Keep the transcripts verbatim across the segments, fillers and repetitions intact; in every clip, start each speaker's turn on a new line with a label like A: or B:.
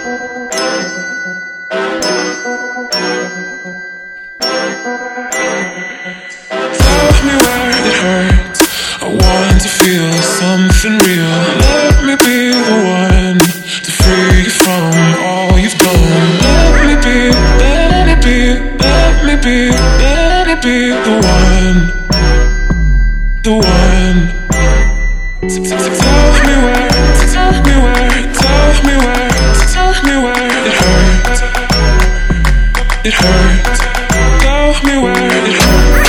A: Tell me where it hurts. I want to feel something real. Let me be the one to free you from all you've done. Let me be, let me be, let me be, let me be the one, the one. So, so, so tell me where, tell me where, tell me where, tell me where it hurts. It hurts. Tell me where it hurts.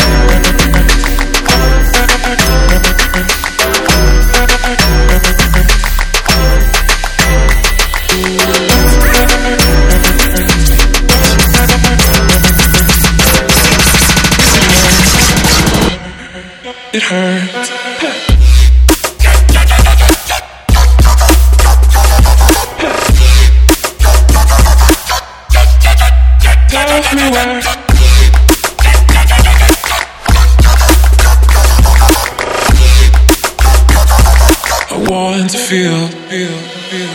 A: It hurts. Tell me where. I want to feel, feel, feel.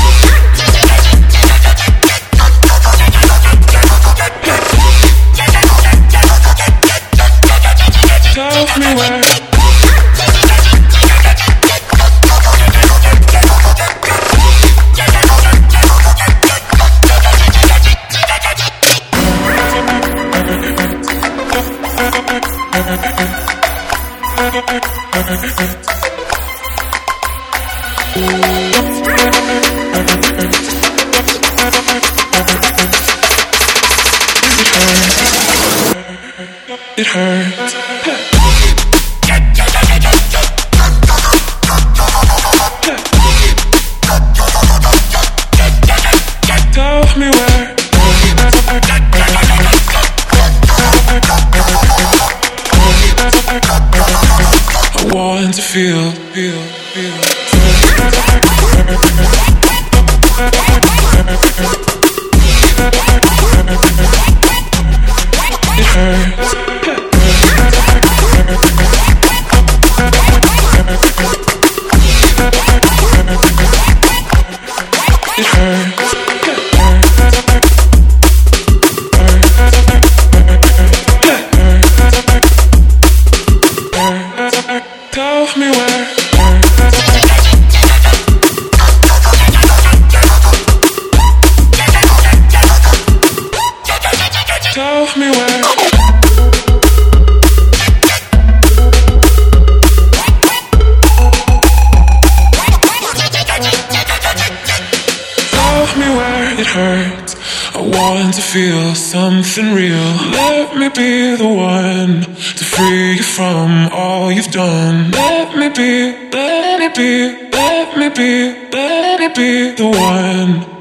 A: Tell me where. It hurts. Tell me where. I want to feel, feel, feel. It hurts. It hurts. Tell me where. Tell me where. Tell me where it hurts. I want to feel something real. Let me be the one to free you from all you've done. Let me be, let me be, let me be, let me be the one.